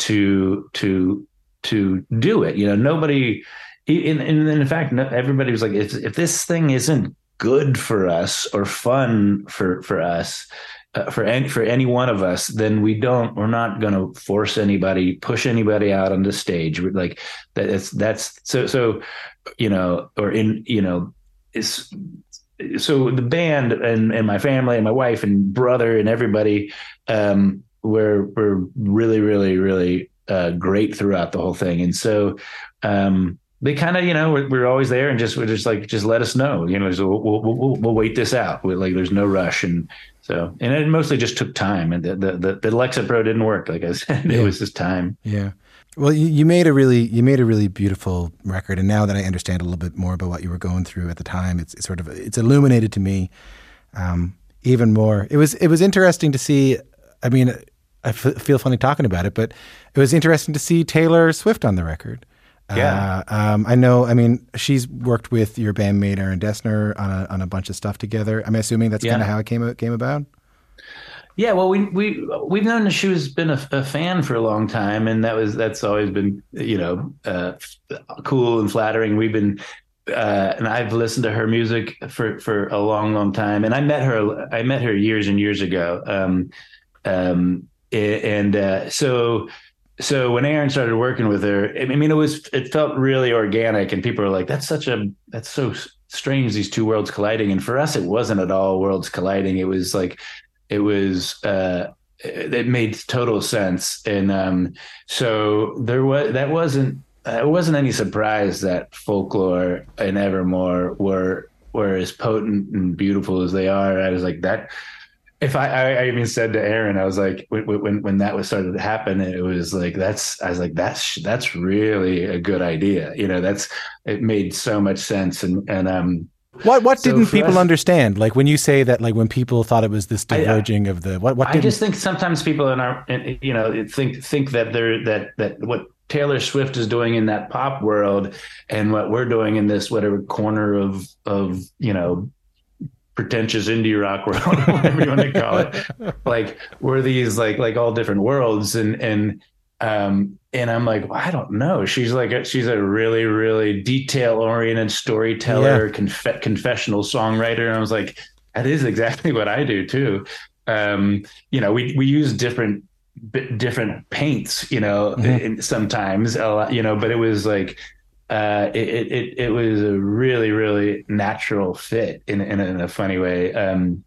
to to to do it. You know, nobody, and, and in fact, everybody was like, if, if this thing isn't good for us or fun for for us, uh, for any for any one of us, then we don't. We're not going to force anybody, push anybody out on the stage. We're like that. It's that's so so. You know, or in you know, is so the band and and my family and my wife and brother and everybody. Um, We're we're really really really uh, great throughout the whole thing, and so um, they kind of you know we're, we're always there and just we're just like just let us know, you know, so we'll we'll, we'll, we'll wait this out. We're like there's no rush, and so and it mostly just took time, and the the the, the Lexapro didn't work, like I said, yeah. It was just time. Yeah. Well, you, you made a really you made a really beautiful record, and now that I understand a little bit more about what you were going through at the time, it's, it's sort of it's illuminated to me um, even more. It was it was interesting to see. I mean, I f- feel funny talking about it, but it was interesting to see Taylor Swift on the record. Yeah. Uh, um, I know, I mean, she's worked with your bandmate Aaron Dessner on a, on a bunch of stuff together. I'm assuming that's Yeah. kind of how it came, came about? Yeah, well, we we we've known that she was been a, a fan for a long time, and that was that's always been you know uh, cool and flattering. We've been uh, and I've listened to her music for, for a long, long time, and I met her I met her years and years ago, um, um, and uh, so so when Aaron started working with her, I mean, it was it felt really organic, and people were like, "That's such a that's so strange, these two worlds colliding," and for us, it wasn't at all worlds colliding. It was like. It was, uh, it made total sense. And um, so there was, that wasn't, it wasn't any surprise that Folklore and Evermore were, were as potent and beautiful as they are. I was like that. If I, I, I even said to Aaron, I was like, when, when, when that was started to happen, it was like, that's, I was like, that's, that's really a good idea. You know, that's, it made so much sense. And, and, um, What what So didn't for people us- understand? Like when you say that, like when people thought it was this diverging of the what what I didn't just think sometimes people in our, in- you know, think think that they're that that what Taylor Swift is doing in that pop world and what we're doing in this whatever corner of of you know pretentious indie rock world, whatever you want to call it, like we're these like like all different worlds, and and um and I'm like, well, I don't know. She's like a, she's a really really detail oriented storyteller, Yeah. conf- confessional songwriter, and I was like, that is exactly what I do too. Um, you know, we we use different b- different paints, you know, Mhm. in, sometimes a lot, you know, but it was like uh, it, it it it was a really really natural fit in in a, in a funny way. Um,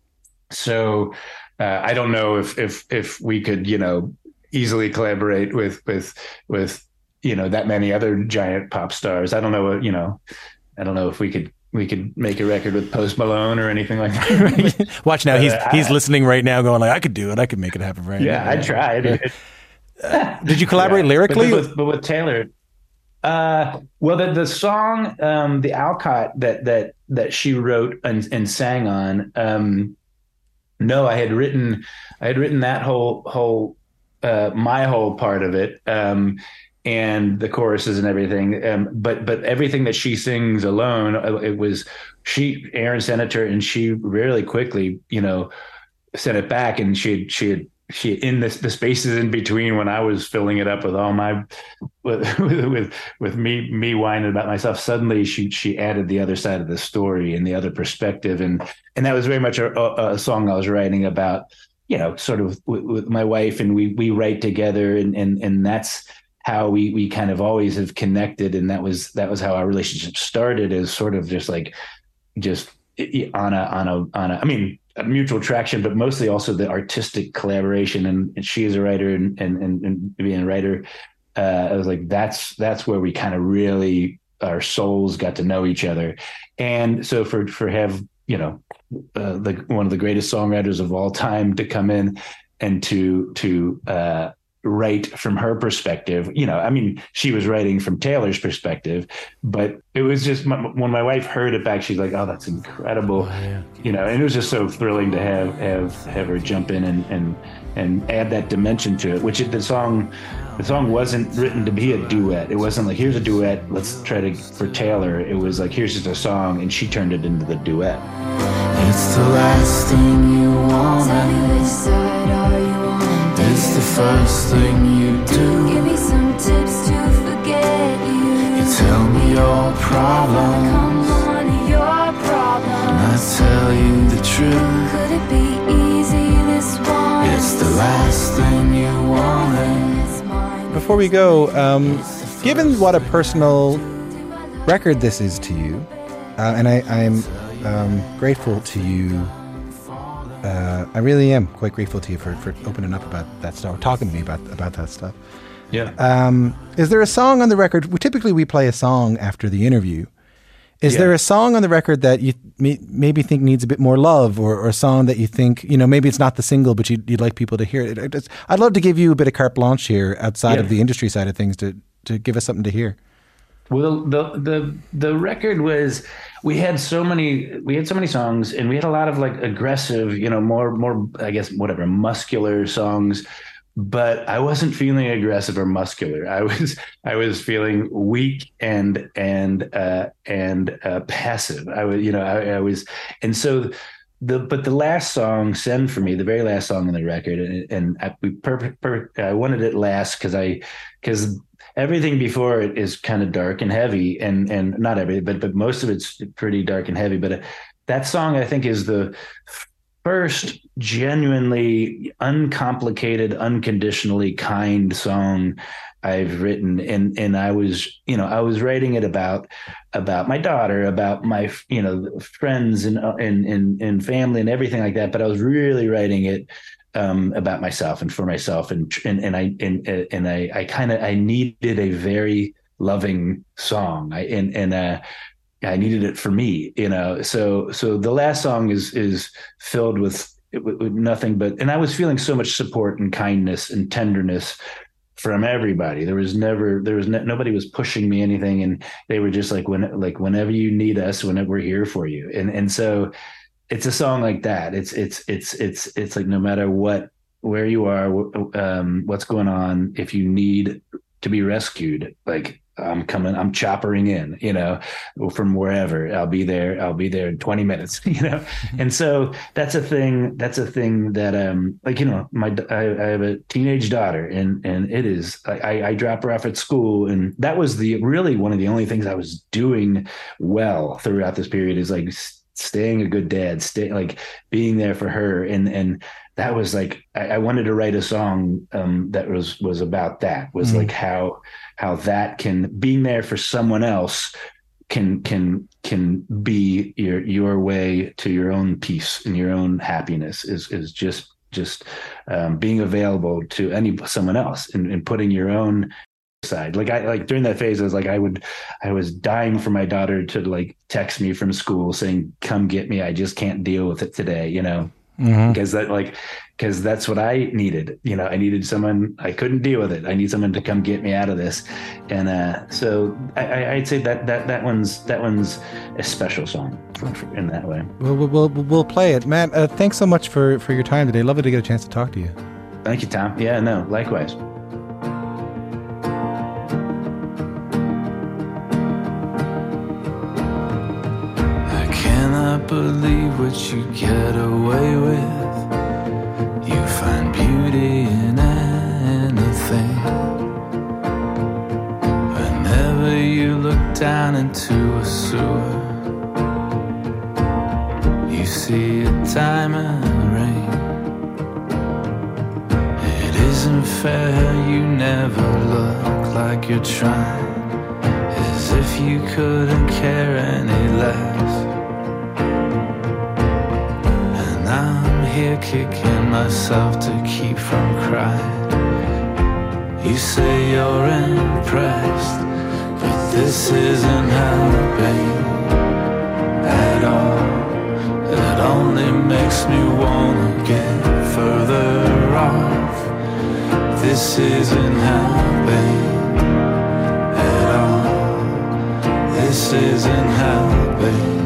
so uh, I don't know if if if we could, you know, easily collaborate with with with you know that many other giant pop stars. I don't know what you know. I don't know if we could we could make a record with Post Malone or anything like that. Watch now, he's Uh, he's I- listening right now, going like, I could do it, I could make it happen right Yeah, now. I tried. Did you collaborate Yeah. lyrically? But with, but with Taylor, uh, well, the the song, um, the Alcott that that that she wrote and, and sang on. Um, no, I had written, I had written that whole whole uh, my whole part of it, um, and the choruses and everything. Um, but but everything that she sings alone, it was she. Aaron sent it to her, and she really quickly, you know, sent it back, and she had, she had. She in this the spaces in between when I was filling it up with all my with with with me me whining about myself. Suddenly she she added the other side of the story and the other perspective, and and that was very much a, a, a song I was writing about. You know, sort of with, with my wife, and we we write together, and and and that's how we we kind of always have connected, and that was that was how our relationship started, as sort of just like just on a on a on a I mean. mutual traction, but mostly also the artistic collaboration. And, and she is a writer, and, and, and, and being a writer, uh, I was like, that's, that's where we kind of really, our souls got to know each other. And so for, for have, you know, uh, the, one of the greatest songwriters of all time to come in and to, to, uh, write from her perspective, you know, I mean, she was writing from Taylor's perspective, but it was just my, when my wife heard it back, she's like, "Oh, that's incredible," oh, yeah. you know, and it was just so thrilling to have have have her jump in and and and add that dimension to it. Which it, the song, the song wasn't written to be a duet. It wasn't like, here's a duet, let's try to for Taylor. It was like, here's just a song, and she turned it into the duet. It's the last thing you want. Tell me which side are you on? It's the first thing you do. Give me some tips to forget you. You tell me your problem. Come on, your problem. And I tell you the truth. Could it be easy this one? It's the last thing you wanted. Before we go, um, given what a personal record this is to you, uh, and I, I'm um, grateful to you. Uh, I really am quite grateful to you for, for opening up about that stuff, talking to me about about that stuff. Yeah. Um, is there a song on the record? We, typically, we play a song after the interview. Is Yeah. there a song on the record that you may, maybe think needs a bit more love, or, or a song that you think, you know, maybe it's not the single, but you'd, you'd like people to hear it? It- it's- I'd love to give you a bit of carte blanche here outside Yeah. of the industry side of things to to give us something to hear. Well, the the the record was, we had so many we had so many songs, and we had a lot of like aggressive, you know, more more I guess whatever muscular songs. But I wasn't feeling aggressive or muscular. I was I was feeling weak and and uh, and uh, passive. I was you know I, I was and so the but the last song, "Send for Me," the very last song on the record, and, and I, we per, per, I wanted it last because I because everything before it is kind of dark and heavy, and and not everything, but but most of it's pretty dark and heavy. But uh, that song I think is the first genuinely uncomplicated, unconditionally kind song I've written. And, and I was, you know, I was writing it about, about my daughter, about my, you know, friends and, and, and, and family and everything like that. But I was really writing it um, about myself and for myself. And, and, and I, and, and I, I kind of, I needed a very loving song. I, and, and, uh, I needed it for me, you know. So, so the last song is is filled with, with, with nothing but, and I was feeling so much support and kindness and tenderness from everybody. There was never, there was no, nobody was pushing me anything, and they were just like, when, like whenever you need us, whenever we're here for you. And and so, it's a song like that. It's it's it's it's it's like no matter what, where you are, um, what's going on, if you need to be rescued, like. I'm coming, I'm choppering in, you know, from wherever. I'll be there. I'll be there in twenty minutes, you know? And so that's a thing, that's a thing that, um, like, you know, my, I, I have a teenage daughter, and, and it is, I, I drop her off at school. And that was the, really one of the only things I was doing well throughout this period is like staying a good dad, stay like being there for her. And, and that was like, I, I wanted to write a song um, that was, was about that, was mm-hmm. like how, how that can, being there for someone else can, can, can be your, your way to your own peace and your own happiness is, is just, just um, being available to any, someone else, and, and putting your own side. Like I, like during that phase, I was like, I would, I was dying for my daughter to like text me from school saying, come get me. I just can't deal with it today, you know? Mm-hmm. Because that like, because that's what I needed. You know, I needed someone, I couldn't deal with it. I need someone to come get me out of this. And uh, so I, I'd say that that that one's that one's a special song for, for, in that way. We'll, we'll, we'll play it. Matt, uh, thanks so much for, for your time today. Lovely to get a chance to talk to you. Thank you, Tom. Yeah, no, likewise. I cannot believe what you get away with. You find beauty in anything. Whenever you look down into a sewer, you see a diamond ring. It isn't fair, you never look like you're trying, as if you couldn't care any less. And I'm here kicking myself to keep from crying. You say you're impressed, but this isn't helping at all. It only makes me wanna get further off. This isn't helping at all. This isn't helping.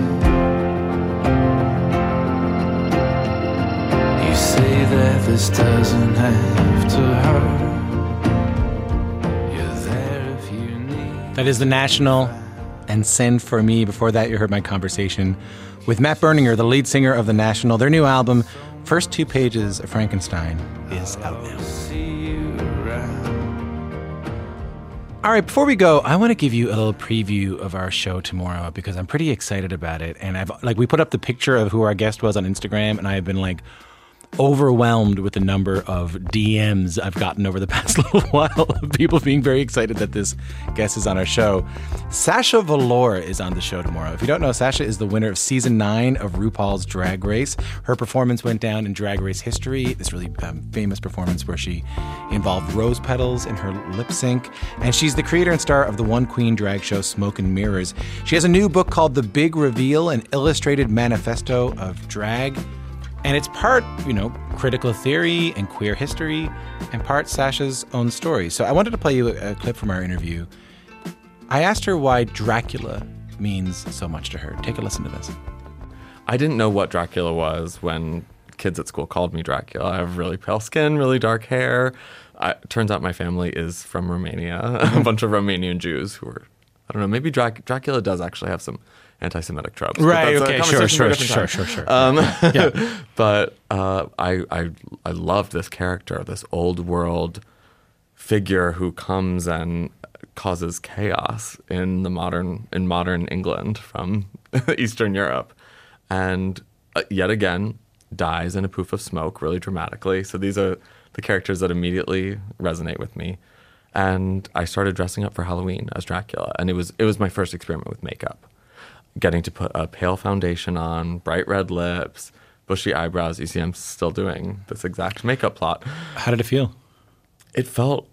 You say that this doesn't have to hurt. You're there if you need. That is The National and Send for Me. Before that, you heard my conversation with Matt Berninger, the lead singer of The National. Their new album, First Two Pages of Frankenstein, is out now. All right, before we go, I want to give you a little preview of our show tomorrow because I'm pretty excited about it. And I've like we put up the picture of who our guest was on Instagram, and I've been like overwhelmed with the number of D Ms I've gotten over the past little while of people being very excited that this guest is on our show. Sasha Velour is on the show tomorrow. If you don't know, Sasha is the winner of season nine of RuPaul's Drag Race. Her performance went down in Drag Race history, this really um, famous performance where she involved rose petals in her lip sync. And she's the creator and star of the One Queen drag show Smoke and Mirrors. She has a new book called The Big Reveal, an illustrated manifesto of drag. And it's part, you know, critical theory and queer history, and part Sasha's own story. So I wanted to play you a, a clip from our interview. I asked her why Dracula means so much to her. Take a listen to this. I didn't know what Dracula was when kids at school called me Dracula. I have really pale skin, really dark hair. I, turns out my family is from Romania, a bunch of Romanian Jews who were, I don't know, maybe Drac- Dracula does actually have some anti-Semitic tropes. Right, okay, sure, sure, sure, sure, sure. Um, yeah. But uh, I, I, I loved this character, this old world figure who comes and causes chaos in the modern in modern England from Eastern Europe, and uh, yet again dies in a poof of smoke really dramatically. So these are the characters that immediately resonate with me, and I started dressing up for Halloween as Dracula, and it was it was my first experiment with makeup, getting to put a pale foundation on, bright red lips, bushy eyebrows. You see, I'm still doing this exact makeup plot. How did it feel? It felt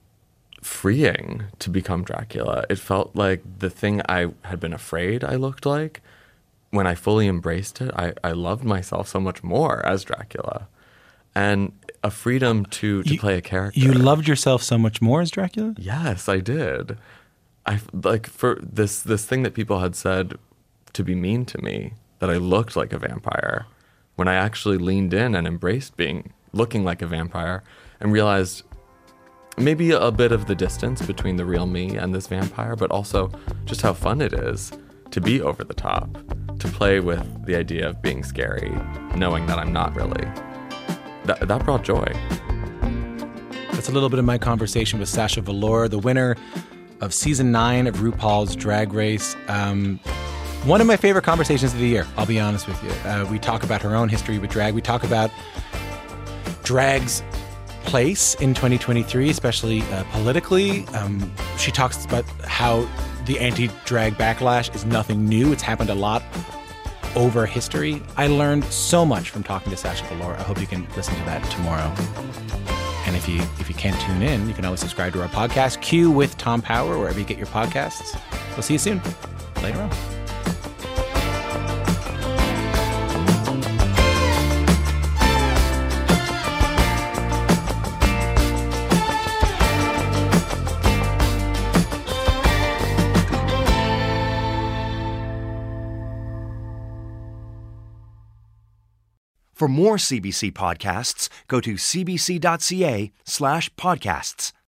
freeing to become Dracula. It felt like the thing I had been afraid I looked like. When I fully embraced it, I, I loved myself so much more as Dracula. And a freedom to, to you, play a character. You loved yourself so much more as Dracula? Yes, I did. I like for this this thing that people had said to be mean to me, that I looked like a vampire. When I actually leaned in and embraced being looking like a vampire and realized maybe a bit of the distance between the real me and this vampire, but also just how fun it is to be over the top, to play with the idea of being scary, knowing that I'm not really. That, that brought joy. That's a little bit of my conversation with Sasha Velour, the winner of season nine of RuPaul's Drag Race. Um, one of my favorite conversations of the year, I'll be honest with you. Uh, we talk about her own history with drag. We talk about drag's place in twenty twenty-three, especially uh, politically. Um, she talks about how the anti-drag backlash is nothing new. It's happened a lot over history. I learned so much from talking to Sasha Velour. I hope you can listen to that tomorrow. And if you if you can't tune in, you can always subscribe to our podcast, Q with Tom Power, wherever you get your podcasts. We'll see you soon. Later on. For more C B C podcasts, go to cbc.ca slash podcasts.